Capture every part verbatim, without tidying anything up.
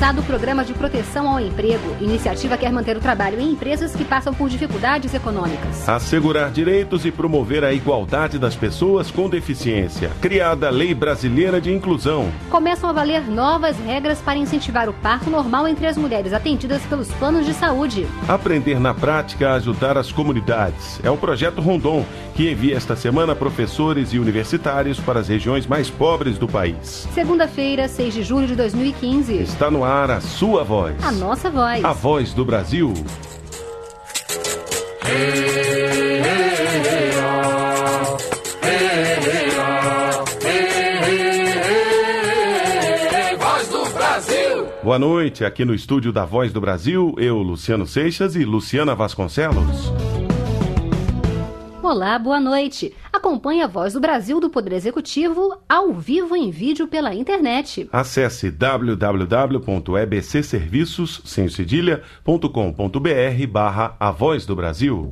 lançado o Programa de Proteção ao Emprego. A iniciativa quer manter o trabalho em empresas que passam por dificuldades econômicas. Assegurar direitos e promover a igualdade das pessoas com deficiência. Criada a Lei Brasileira de Inclusão. Começam a valer novas regras para incentivar o parto normal entre as mulheres atendidas pelos planos de saúde. Aprender na prática a ajudar as comunidades. É o Projeto Rondon, que envia esta semana professores e universitários para as regiões mais pobres do país. Segunda-feira, seis de julho de dois mil e quinze. Está no ar a sua voz. A nossa voz. A voz do Brasil. Voz do Brasil. Boa noite, aqui no estúdio da Voz do Brasil, eu, Luciano Seixas e Luciana Vasconcelos. Olá, boa noite. Acompanhe a Voz do Brasil do Poder Executivo ao vivo em vídeo pela internet. Acesse w w w ponto e b c serviços sem cedilha ponto com ponto b r barra A Voz do Brasil.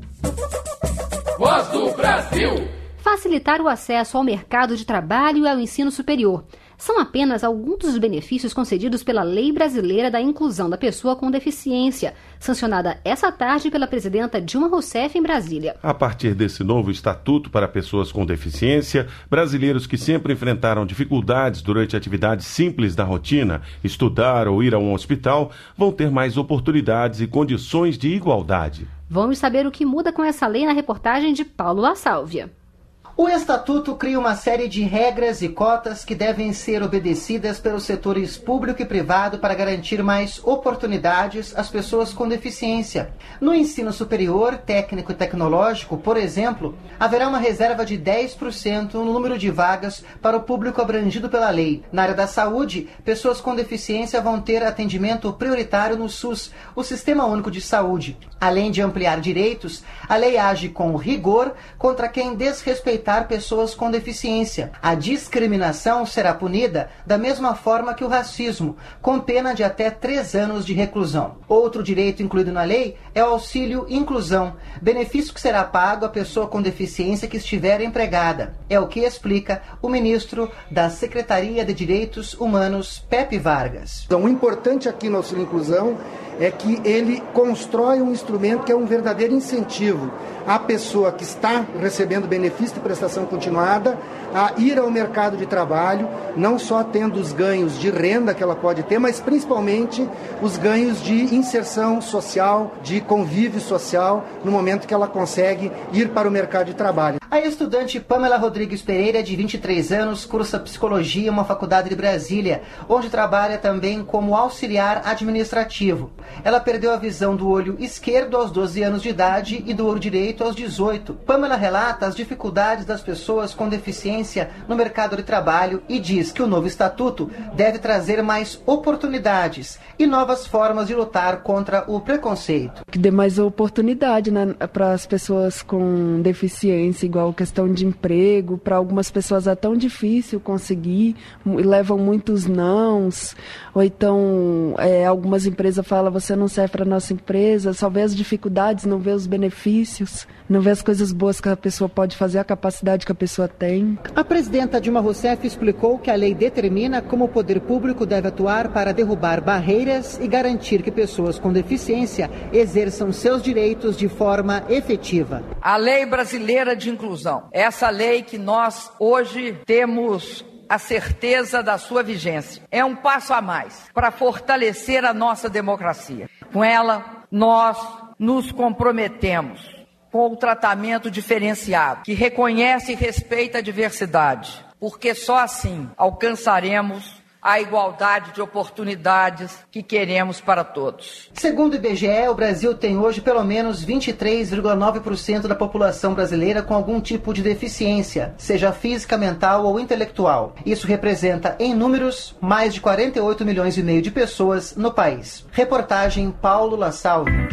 Voz do Brasil. Facilitar o acesso ao mercado de trabalho e ao ensino superior. São apenas alguns dos benefícios concedidos pela Lei Brasileira da Inclusão da Pessoa com Deficiência, sancionada essa tarde pela presidenta Dilma Rousseff em Brasília. A partir desse novo estatuto para pessoas com deficiência, brasileiros que sempre enfrentaram dificuldades durante atividades simples da rotina, estudar ou ir a um hospital, vão ter mais oportunidades e condições de igualdade. Vamos saber o que muda com essa lei na reportagem de Paulo La Sálvia. O Estatuto cria uma série de regras e cotas que devem ser obedecidas pelos setores público e privado para garantir mais oportunidades às pessoas com deficiência. No ensino superior, técnico e tecnológico, por exemplo, haverá uma reserva de dez por cento no número de vagas para o público abrangido pela lei. Na área da saúde, pessoas com deficiência vão ter atendimento prioritário no SUS, o Sistema Único de Saúde. Além de ampliar direitos, a lei age com rigor contra quem desrespeitar pessoas com deficiência. A discriminação será punida da mesma forma que o racismo, com pena de até três anos de reclusão. Outro direito incluído na lei é o auxílio inclusão, benefício que será pago à pessoa com deficiência que estiver empregada. É o que explica o ministro da Secretaria de Direitos Humanos, Pepe Vargas. Então, o importante aqui no auxílio inclusão é que ele constrói um instrumento que é um verdadeiro incentivo à pessoa que está recebendo benefício de prestação continuada a ir ao mercado de trabalho, não só tendo os ganhos de renda que ela pode ter, mas principalmente os ganhos de inserção social, de convívio social, no momento que ela consegue ir para o mercado de trabalho. A estudante Pamela Rodrigues Pereira, de vinte e três anos, cursa Psicologia em uma faculdade de Brasília, onde trabalha também como auxiliar administrativo. Ela perdeu a visão do olho esquerdo aos doze anos de idade e do olho direito aos dezoito. Pamela relata as dificuldades das pessoas com deficiência no mercado de trabalho e diz que o novo estatuto deve trazer mais oportunidades e novas formas de lutar contra o preconceito. Que dê mais oportunidade, né, para as pessoas com deficiência, igual questão de emprego. Para algumas pessoas é tão difícil conseguir, levam muitos nãos, ou então é, algumas empresas falam, você não serve para a nossa empresa, só vê as dificuldades, não vê os benefícios, não vê as coisas boas que a pessoa pode fazer, a capacidade que a pessoa tem. A presidenta Dilma Rousseff explicou que a lei determina como o poder público deve atuar para derrubar barreiras e garantir que pessoas com deficiência exerçam seus direitos de forma efetiva. A Lei Brasileira de Inclusão, essa lei que nós hoje temos a certeza da sua vigência, é um passo a mais para fortalecer a nossa democracia. Com ela, nós nos comprometemos com o tratamento diferenciado, que reconhece e respeita a diversidade, porque só assim alcançaremos a igualdade de oportunidades que queremos para todos. Segundo o I B G E, o Brasil tem hoje pelo menos vinte e três vírgula nove por cento da população brasileira com algum tipo de deficiência, seja física, mental ou intelectual. Isso representa, em números, mais de quarenta e oito milhões e meio de pessoas no país. Reportagem Paulo La Sálvia.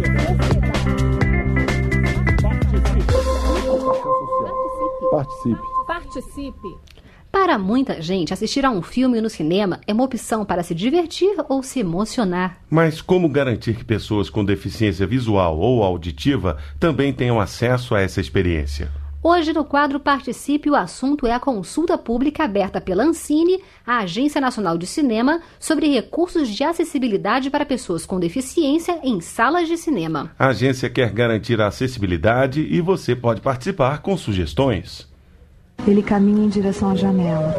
Participe. Participe. Para muita gente, assistir a um filme no cinema é uma opção para se divertir ou se emocionar. Mas como garantir que pessoas com deficiência visual ou auditiva também tenham acesso a essa experiência? Hoje, no quadro Participe, o assunto é a consulta pública aberta pela Ancine, a Agência Nacional de Cinema, sobre recursos de acessibilidade para pessoas com deficiência em salas de cinema. A agência quer garantir a acessibilidade e você pode participar com sugestões. Ele caminha em direção à janela.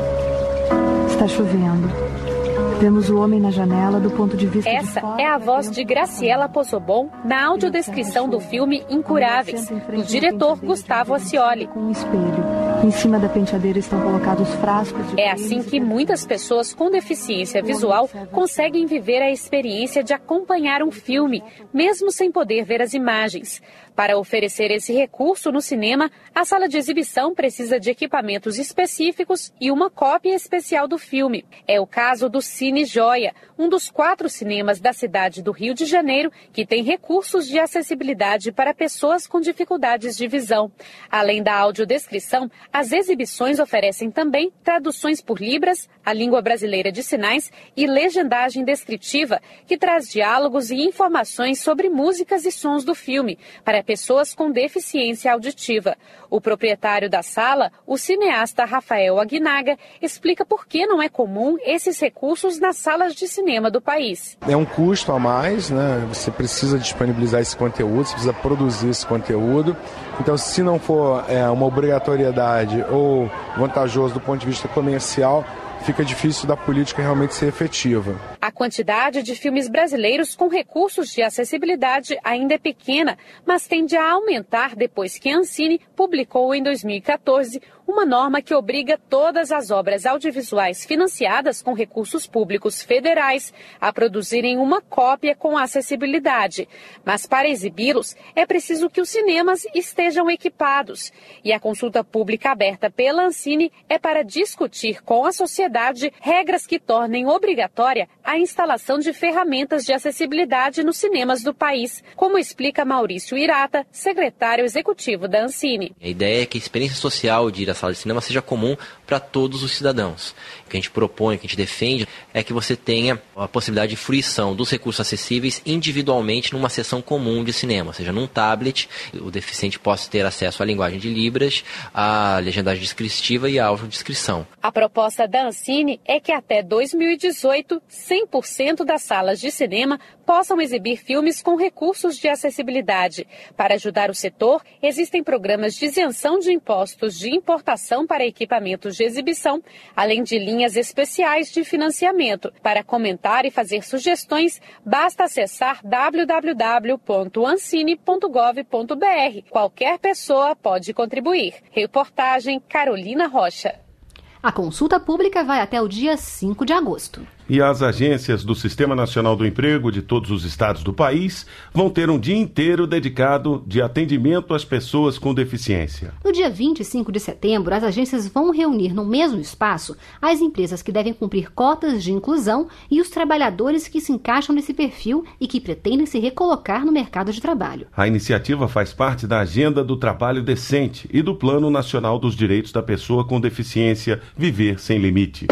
Está chovendo. Vemos o homem na janela do ponto de vista Essa de fora, é a voz de Graciela Possobon na audiodescrição do filme Incuráveis, do diretor Gustavo Ascioli. Com um espelho. Em cima da penteadeira estão colocados frascos de... É assim que muitas pessoas com deficiência visual conseguem viver a experiência de acompanhar um filme, mesmo sem poder ver as imagens. Para oferecer esse recurso no cinema, a sala de exibição precisa de equipamentos específicos e uma cópia especial do filme. É o caso do Cine Joia, um dos quatro cinemas da cidade do Rio de Janeiro que tem recursos de acessibilidade para pessoas com dificuldades de visão. Além da audiodescrição, as exibições oferecem também traduções por libras, a língua brasileira de sinais e legendagem descritiva, que traz diálogos e informações sobre músicas e sons do filme para pessoas com deficiência auditiva. O proprietário da sala, o cineasta Rafael Aguinaga, explica por que não é comum esses recursos nas salas de cinema do país. É um custo a mais, né? Você precisa disponibilizar esse conteúdo, você precisa produzir esse conteúdo. Então, se não for é, uma obrigatoriedade ou vantajoso do ponto de vista comercial, fica difícil da política realmente ser efetiva. A quantidade de filmes brasileiros com recursos de acessibilidade ainda é pequena, mas tende a aumentar depois que a Ancine publicou em dois mil e quatorze uma norma que obriga todas as obras audiovisuais financiadas com recursos públicos federais a produzirem uma cópia com acessibilidade. Mas para exibi-los, é preciso que os cinemas estejam equipados. E a consulta pública aberta pela Ancine é para discutir com a sociedade regras que tornem obrigatória a instalação de ferramentas de acessibilidade nos cinemas do país, como explica Maurício Irata, secretário executivo da Ancine. A ideia é que a experiência social de ir à sala de cinema seja comum para todos os cidadãos. O que a gente propõe, o que a gente defende, é que você tenha a possibilidade de fruição dos recursos acessíveis individualmente numa sessão comum de cinema, ou seja, num tablet, o deficiente possa ter acesso à linguagem de libras, à legendagem descritiva e à audiodescrição. A proposta da Ancine é que até dois mil e dezoito, cem por cento das salas de cinema possam exibir filmes com recursos de acessibilidade. Para ajudar o setor, existem programas de isenção de impostos de importação para equipamentos de exibição, além de linhas especiais de financiamento. Para comentar e fazer sugestões, basta acessar w w w ponto ancine ponto gov ponto b r. Qualquer pessoa pode contribuir. Reportagem Carolina Rocha. A consulta pública vai até o dia cinco de agosto. E as agências do Sistema Nacional do Emprego de todos os estados do país vão ter um dia inteiro dedicado de atendimento às pessoas com deficiência. No dia vinte e cinco de setembro, as agências vão reunir no mesmo espaço as empresas que devem cumprir cotas de inclusão e os trabalhadores que se encaixam nesse perfil e que pretendem se recolocar no mercado de trabalho. A iniciativa faz parte da Agenda do Trabalho Decente e do Plano Nacional dos Direitos da Pessoa com Deficiência Viver Sem Limite.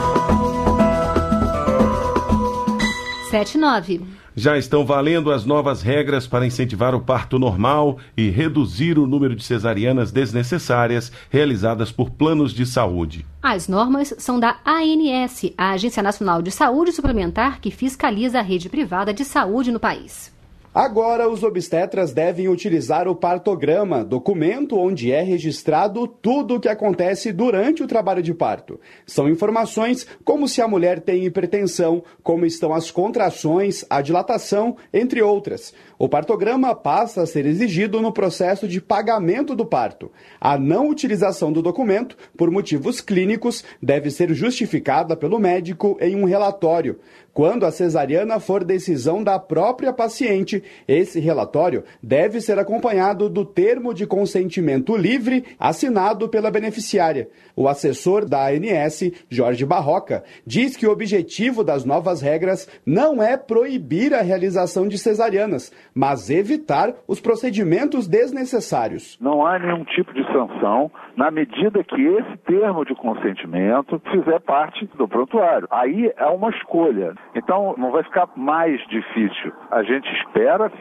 sete e nove. Já estão valendo as novas regras para incentivar o parto normal e reduzir o número de cesarianas desnecessárias realizadas por planos de saúde. As normas são da A N S, a Agência Nacional de Saúde Suplementar, que fiscaliza a rede privada de saúde no país. Agora, os obstetras devem utilizar o partograma, documento onde é registrado tudo o que acontece durante o trabalho de parto. São informações como se a mulher tem hipertensão, como estão as contrações, a dilatação, entre outras. O partograma passa a ser exigido no processo de pagamento do parto. A não utilização do documento, por motivos clínicos, deve ser justificada pelo médico em um relatório. Quando a cesariana for decisão da própria paciente, esse relatório deve ser acompanhado do termo de consentimento livre assinado pela beneficiária. O assessor da A N S, Jorge Barroca, diz que o objetivo das novas regras não é proibir a realização de cesarianas, mas evitar os procedimentos desnecessários. Não há nenhum tipo de sanção na medida que esse termo de consentimento fizer parte do prontuário. Aí é uma escolha. Então não vai ficar mais difícil. A gente espera, sim,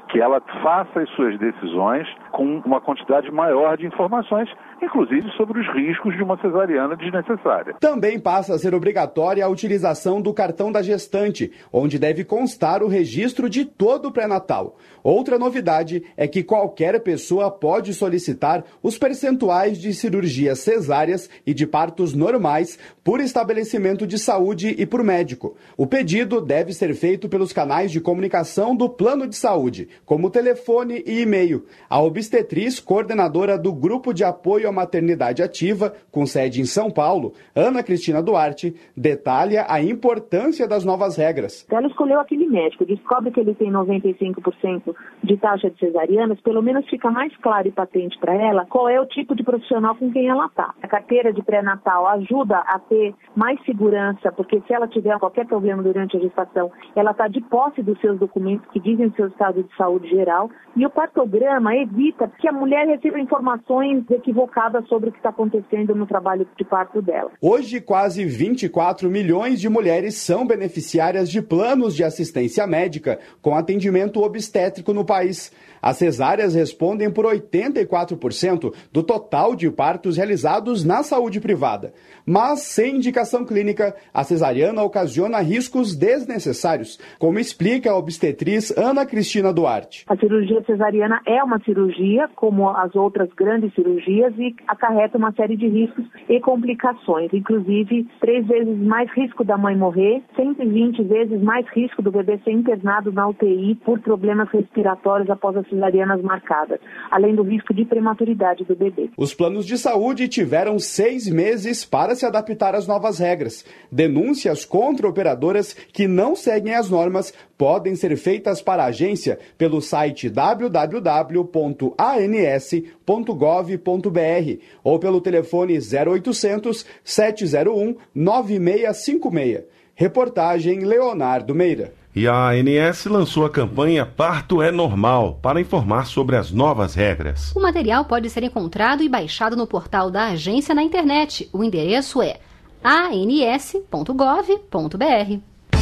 que ela faça as suas decisões com uma quantidade maior de informações, inclusive sobre os riscos de uma cesariana desnecessária. Também passa a ser obrigatória a utilização do cartão da gestante, onde deve constar o registro de todo o pré-natal. Outra novidade é que qualquer pessoa pode solicitar os percentuais de cirurgias cesáreas e de partos normais por estabelecimento de saúde e por médico. O pedido deve ser feito pelos canais de comunicação do plano de saúde, como telefone e e-mail. A obstetriz, coordenadora do Grupo de Apoio à Maternidade Ativa, com sede em São Paulo, Ana Cristina Duarte, detalha a importância das novas regras. Ela escolheu aquele médico, descobre que ele tem noventa e cinco por cento de taxa de cesarianas, pelo menos fica mais claro e patente para ela qual é o tipo de profissional com quem ela está. A carteira de pré-natal ajuda a ter mais segurança, porque se ela tiver qualquer problema durante a gestação, ela está de posse dos seus documentos que dizem o seu estado de saúde geral, e o partograma evita que a mulher receba informações equivocadas sobre o que está acontecendo no trabalho de parto dela. Hoje, quase vinte e quatro milhões de mulheres são beneficiárias de planos de assistência médica com atendimento obstétrico no país. As cesáreas respondem por oitenta e quatro por cento do total de partos realizados na saúde privada. Mas, sem indicação clínica, a cesariana ocasiona riscos desnecessários, como explica a obstetriz Ana Cristina Duarte. A cirurgia cesariana é uma cirurgia, como as outras grandes cirurgias, e acarreta uma série de riscos e complicações, inclusive três vezes mais risco da mãe morrer, cento e vinte vezes mais risco do bebê ser internado na U T I por problemas respiratórios após as cesarianas marcadas, além do risco de prematuridade do bebê. Os planos de saúde tiveram seis meses para se adaptar às novas regras. Denúncias contra operadoras que não seguem as normas podem ser feitas para a agência pelo site w w w ponto a n s ponto gov ponto b r ou pelo telefone zero oitocentos, sete zero um, nove seis cinco seis. Reportagem Leonardo Meira. E a A N S lançou a campanha Parto é Normal para informar sobre as novas regras. O material pode ser encontrado e baixado no portal da agência na internet. O endereço é a n s ponto gov ponto b r.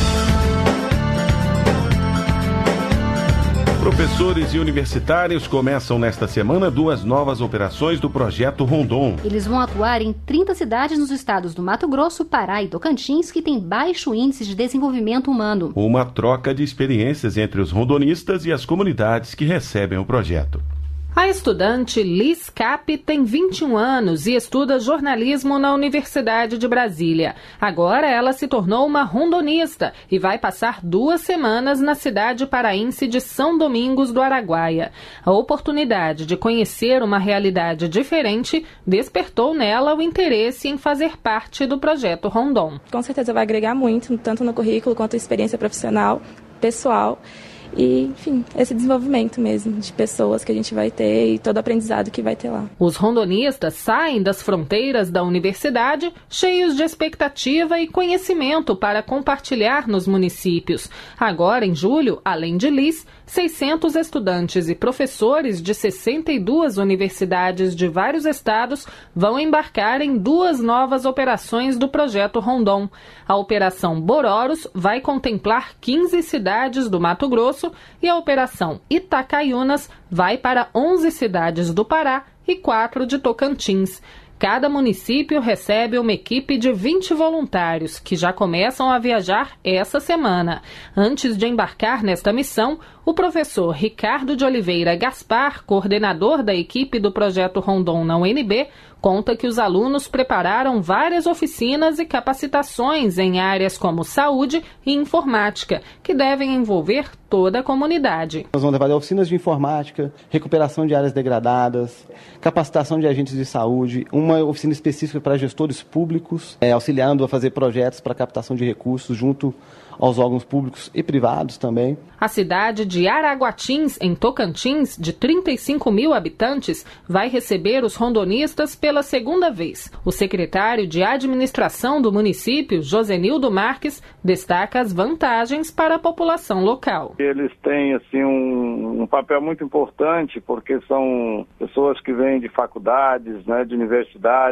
Professores e universitários começam nesta semana duas novas operações do Projeto Rondon. Eles vão atuar em trinta cidades nos estados do Mato Grosso, Pará e Tocantins, que têm baixo índice de desenvolvimento humano. Uma troca de experiências entre os rondonistas e as comunidades que recebem o projeto. A estudante Liz Cap tem vinte e um anos e estuda jornalismo na Universidade de Brasília. Agora ela se tornou uma rondonista e vai passar duas semanas na cidade paraense de São Domingos do Araguaia. A oportunidade de conhecer uma realidade diferente despertou nela o interesse em fazer parte do projeto Rondon. Com certeza vai agregar muito, tanto no currículo quanto experiência profissional, pessoal. E, enfim, esse desenvolvimento mesmo de pessoas que a gente vai ter e todo o aprendizado que vai ter lá. Os rondonistas saem das fronteiras da universidade cheios de expectativa e conhecimento para compartilhar nos municípios. Agora, em julho, além de Liz, seiscentos estudantes e professores de sessenta e duas universidades de vários estados vão embarcar em duas novas operações do Projeto Rondon. A Operação Bororos vai contemplar quinze cidades do Mato Grosso e a Operação Itacaiunas vai para onze cidades do Pará e quatro de Tocantins. Cada município recebe uma equipe de vinte voluntários, que já começam a viajar essa semana. Antes de embarcar nesta missão, o professor Ricardo de Oliveira Gaspar, coordenador da equipe do Projeto Rondon na U N B, conta que os alunos prepararam várias oficinas e capacitações em áreas como saúde e informática, que devem envolver toda a comunidade. Nós vamos levar oficinas de informática, recuperação de áreas degradadas, capacitação de agentes de saúde, uma oficina específica para gestores públicos, é, auxiliando a fazer projetos para captação de recursos junto aos órgãos públicos e privados também. A cidade de Araguatins, em Tocantins, de trinta e cinco mil habitantes, vai receber os rondonistas pela segunda vez. O secretário de administração do município, Josenildo Marques, destaca as vantagens para a população local. Eles têm assim, um, um papel muito importante, porque são pessoas que vêm de faculdades, né, de universidade,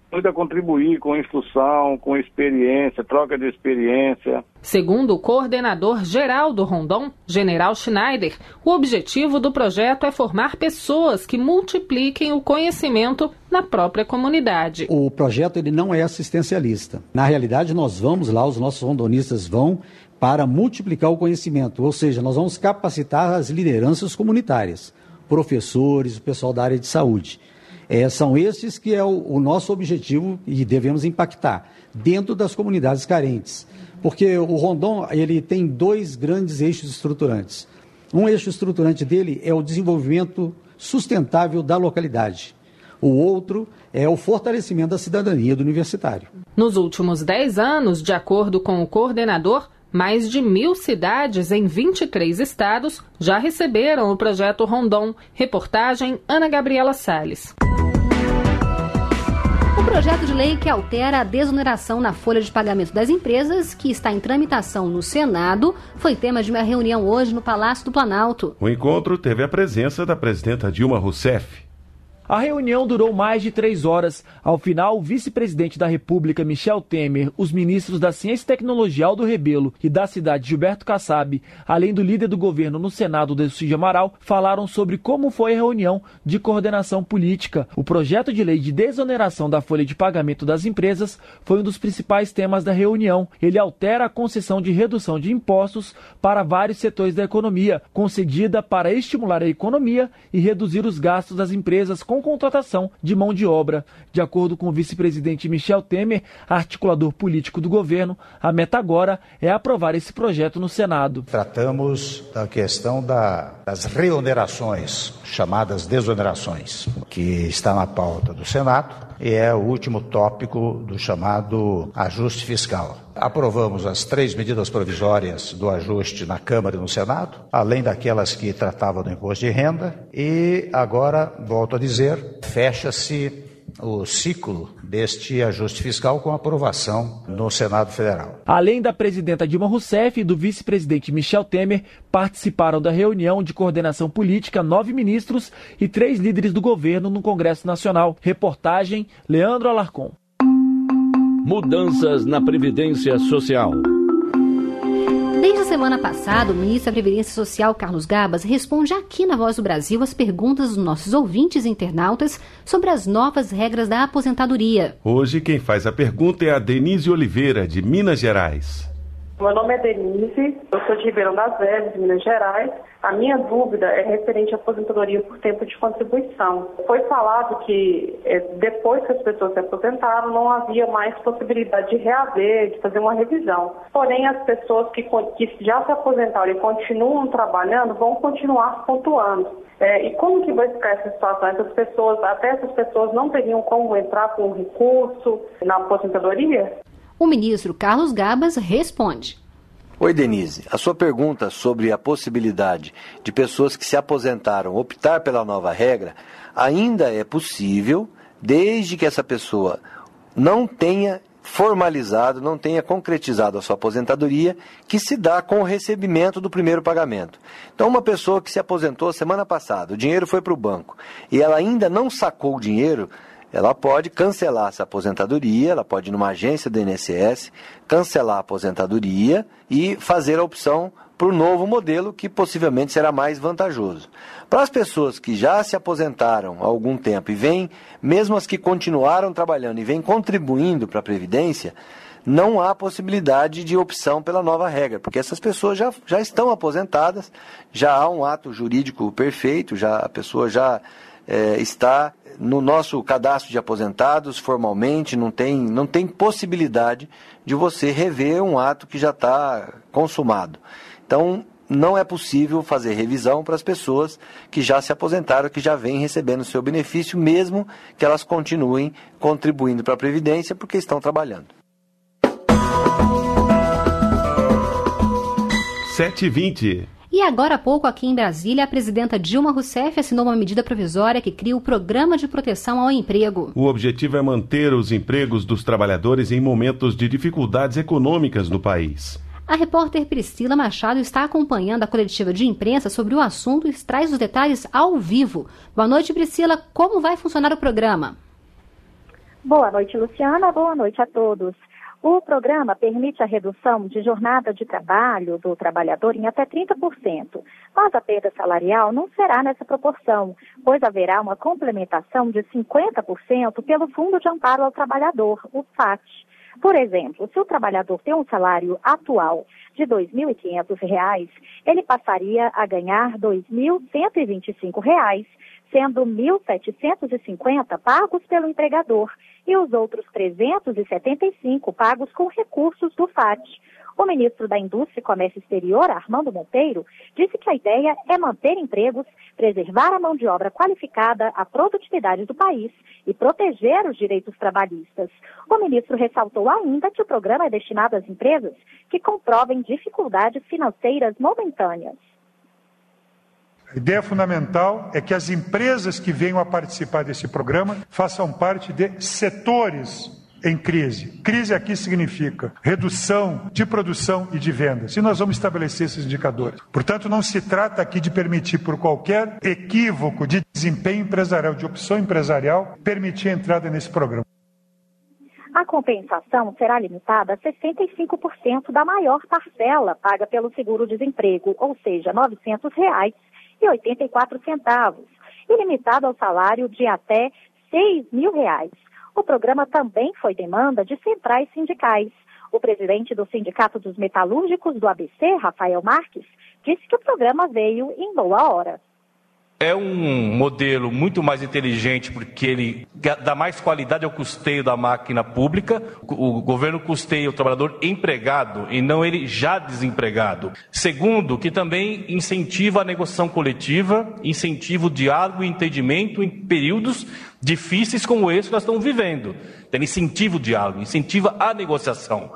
muito a contribuir com instrução, com experiência, troca de experiência. Segundo o coordenador geral do Rondon, General Schneider, o objetivo do projeto é formar pessoas que multipliquem o conhecimento na própria comunidade. O projeto ele não é assistencialista. Na realidade, nós vamos lá, os nossos rondonistas vão para multiplicar o conhecimento, ou seja, nós vamos capacitar as lideranças comunitárias, professores, o pessoal da área de saúde. É, são esses que é o, o nosso objetivo e devemos impactar dentro das comunidades carentes. Porque o Rondon ele tem dois grandes eixos estruturantes. Um eixo estruturante dele é o desenvolvimento sustentável da localidade. O outro é o fortalecimento da cidadania do universitário. Nos últimos dez anos, de acordo com o coordenador, mais de mil cidades em vinte e três estados já receberam o projeto Rondon. Reportagem Ana Gabriela Salles. O projeto de lei que altera a desoneração na folha de pagamento das empresas, que está em tramitação no Senado, foi tema de uma reunião hoje no Palácio do Planalto. O encontro teve a presença da presidenta Dilma Rousseff. A reunião durou mais de três horas. Ao final, o vice-presidente da República, Michel Temer, os ministros da Ciência e Tecnologia, Aldo Rebelo, e da Cidade, Gilberto Kassab, além do líder do governo no Senado, Delcy Amaral, falaram sobre como foi a reunião de coordenação política. O projeto de lei de desoneração da folha de pagamento das empresas foi um dos principais temas da reunião. Ele altera a concessão de redução de impostos para vários setores da economia, concedida para estimular a economia e reduzir os gastos das empresas com contratação de mão de obra. De acordo com o vice-presidente Michel Temer, articulador político do governo, a meta agora é aprovar esse projeto no Senado. Tratamos da questão da, das reonerações, chamadas desonerações, que está na pauta do Senado e é o último tópico do chamado ajuste fiscal. Aprovamos as três medidas provisórias do ajuste na Câmara e no Senado, além daquelas que tratavam do imposto de renda, e agora, volto a dizer, fecha-se o ciclo deste ajuste fiscal com aprovação no Senado Federal. Além da presidenta Dilma Rousseff e do vice-presidente Michel Temer, participaram da reunião de coordenação política nove ministros e três líderes do governo no Congresso Nacional. Reportagem Leandro Alarcon. Mudanças na Previdência Social. Desde a semana passada, o ministro da Previdência Social, Carlos Gabas, responde aqui na Voz do Brasil as perguntas dos nossos ouvintes e internautas sobre as novas regras da aposentadoria. Hoje quem faz a pergunta é a Denise Oliveira, de Minas Gerais. Meu nome é Denise, eu sou de Ribeirão das Velhas, de Minas Gerais. A minha dúvida é referente à aposentadoria por tempo de contribuição. Foi falado que é, depois que as pessoas se aposentaram, não havia mais possibilidade de reaver, de fazer uma revisão. Porém, as pessoas que, que já se aposentaram e continuam trabalhando vão continuar pontuando. É, e como que vai ficar essa situação? Essas pessoas, até essas pessoas não teriam como entrar com recurso na aposentadoria? O ministro Carlos Gabas responde. Oi, Denise. A sua pergunta sobre a possibilidade de pessoas que se aposentaram optar pela nova regra ainda é possível, desde que essa pessoa não tenha formalizado, não tenha concretizado a sua aposentadoria, que se dá com o recebimento do primeiro pagamento. Então, uma pessoa que se aposentou semana passada, o dinheiro foi para o banco, e ela ainda não sacou o dinheiro, ela pode cancelar essa aposentadoria, ela pode ir numa agência do I N S S, cancelar a aposentadoria e fazer a opção para o novo modelo, que possivelmente será mais vantajoso. Para as pessoas que já se aposentaram há algum tempo e vêm, mesmo as que continuaram trabalhando e vêm contribuindo para a Previdência, não há possibilidade de opção pela nova regra, porque essas pessoas já, já estão aposentadas, já há um ato jurídico perfeito, já, a pessoa já é, está no nosso cadastro de aposentados formalmente, não tem, não tem possibilidade de você rever um ato que já está consumado. Então, não é possível fazer revisão para as pessoas que já se aposentaram, que já vêm recebendo o seu benefício, mesmo que elas continuem contribuindo para a Previdência, porque estão trabalhando. sete e vinte. E agora há pouco, aqui em Brasília, a presidenta Dilma Rousseff assinou uma medida provisória que cria o Programa de Proteção ao Emprego. O objetivo é manter os empregos dos trabalhadores em momentos de dificuldades econômicas no país. A repórter Priscila Machado está acompanhando a coletiva de imprensa sobre o assunto e traz os detalhes ao vivo. Boa noite, Priscila. Como vai funcionar o programa? Boa noite, Luciana. Boa noite a todos. O programa permite a redução de jornada de trabalho do trabalhador em até trinta por cento, mas a perda salarial não será nessa proporção, pois haverá uma complementação de cinquenta por cento pelo Fundo de Amparo ao Trabalhador, o FAT. Por exemplo, se o trabalhador tem um salário atual de dois mil e quinhentos reais, ele passaria a ganhar dois mil cento e vinte e cinco reais, sendo mil setecentos e cinquenta pagos pelo empregador e os outros trezentos e setenta e cinco pagos com recursos do FAT. O ministro da Indústria e Comércio Exterior, Armando Monteiro, disse que a ideia é manter empregos, preservar a mão de obra qualificada, a produtividade do país e proteger os direitos trabalhistas. O ministro ressaltou ainda que o programa é destinado às empresas que comprovem dificuldades financeiras momentâneas. A ideia fundamental é que as empresas que venham a participar desse programa façam parte de setores em crise. Crise aqui significa redução de produção e de vendas. E nós vamos estabelecer esses indicadores. Portanto, não se trata aqui de permitir, por qualquer equívoco de desempenho empresarial, de opção empresarial, permitir a entrada nesse programa. A compensação será limitada a sessenta e cinco por cento da maior parcela paga pelo seguro-desemprego, ou seja, novecentos reais e oitenta e quatro centavos, e limitado ao salário de até seis mil reais. O programa também foi demanda de centrais sindicais. O presidente do Sindicato dos Metalúrgicos do A B C, Rafael Marques, disse que o programa veio em boa hora. É um modelo muito mais inteligente porque ele dá mais qualidade ao custeio da máquina pública. O governo custeia o trabalhador empregado e não ele já desempregado. Segundo, que também incentiva a negociação coletiva, incentiva o diálogo e entendimento em períodos difíceis como esse que nós estamos vivendo. Então, incentiva o diálogo, incentiva a negociação.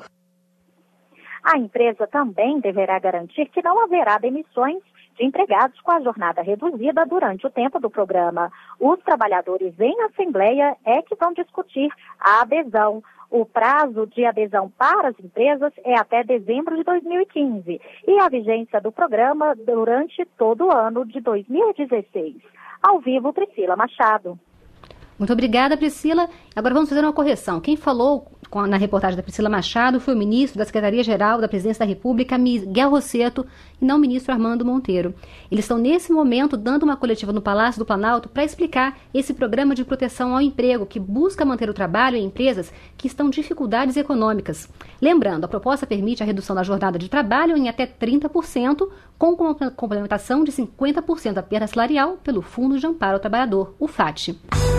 A empresa também deverá garantir que não haverá demissões de empregados com a jornada reduzida durante o tempo do programa. Os trabalhadores em assembleia é que vão discutir a adesão. O prazo de adesão para as empresas é até dezembro de dois mil e quinze e a vigência do programa durante todo o ano de dois mil e dezesseis. Ao vivo, Priscila Machado. Muito obrigada, Priscila. Agora vamos fazer uma correção. Quem falou na reportagem da Priscila Machado foi o ministro da Secretaria-Geral da Presidência da República, Miguel Rosseto, e não o ministro Armando Monteiro. Eles estão, nesse momento, dando uma coletiva no Palácio do Planalto para explicar esse programa de proteção ao emprego, que busca manter o trabalho em empresas que estão em dificuldades econômicas. Lembrando, a proposta permite a redução da jornada de trabalho em até trinta por cento, com complementação de cinquenta por cento da perda salarial pelo Fundo de Amparo ao Trabalhador, o FAT.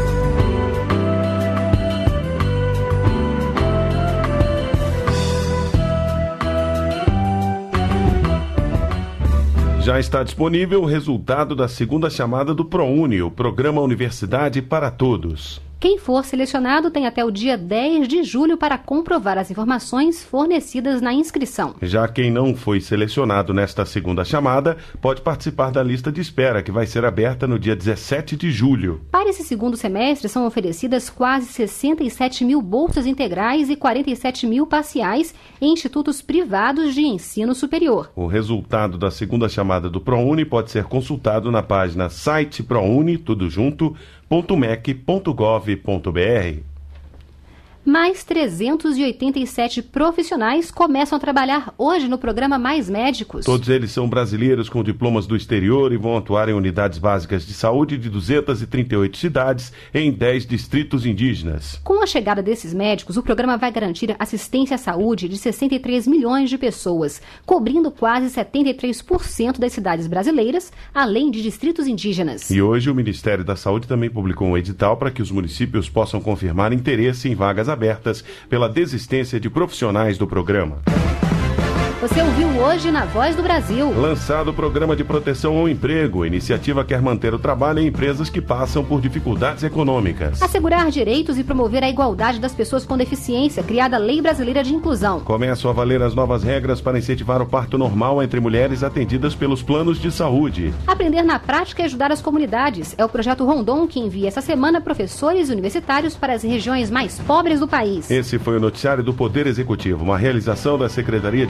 Já está disponível o resultado da segunda chamada do ProUni, o Programa Universidade para Todos. Quem for selecionado tem até o dia dez de julho para comprovar as informações fornecidas na inscrição. Já quem não foi selecionado nesta segunda chamada pode participar da lista de espera, que vai ser aberta no dia dezessete de julho. Para esse segundo semestre, são oferecidas quase sessenta e sete mil bolsas integrais e quarenta e sete mil parciais em institutos privados de ensino superior. O resultado da segunda chamada do ProUni pode ser consultado na página site prouni, tudo junto, ponto mec ponto gov ponto br. Mais trezentos e oitenta e sete profissionais começam a trabalhar hoje no programa Mais Médicos. Todos eles são brasileiros com diplomas do exterior e vão atuar em unidades básicas de saúde de duzentas e trinta e oito cidades em dez distritos indígenas. Com a chegada desses médicos, o programa vai garantir assistência à saúde de sessenta e três milhões de pessoas, cobrindo quase setenta e três por cento das cidades brasileiras, além de distritos indígenas. E hoje o Ministério da Saúde também publicou um edital para que os municípios possam confirmar interesse em vagas abertas pela desistência de profissionais do programa. Você ouviu hoje na Voz do Brasil. Lançado o Programa de Proteção ao Emprego. A iniciativa quer manter o trabalho em empresas que passam por dificuldades econômicas. Assegurar direitos e promover a igualdade das pessoas com deficiência, criada a Lei Brasileira de Inclusão. Começam a valer as novas regras para incentivar o parto normal entre mulheres atendidas pelos planos de saúde. Aprender na prática e ajudar as comunidades. É o projeto Rondon que envia essa semana professores universitários para as regiões mais pobres do país. Esse foi o noticiário do Poder Executivo, uma realização da Secretaria de Imprensa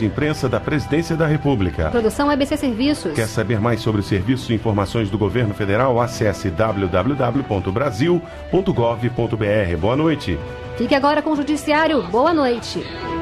Justiça da Presidência da República. Produção A B C Serviços. Quer saber mais sobre os serviços e informações do Governo Federal? Acesse w w w ponto brasil ponto gov ponto b r. Boa noite. Fique agora com o Judiciário. Boa noite.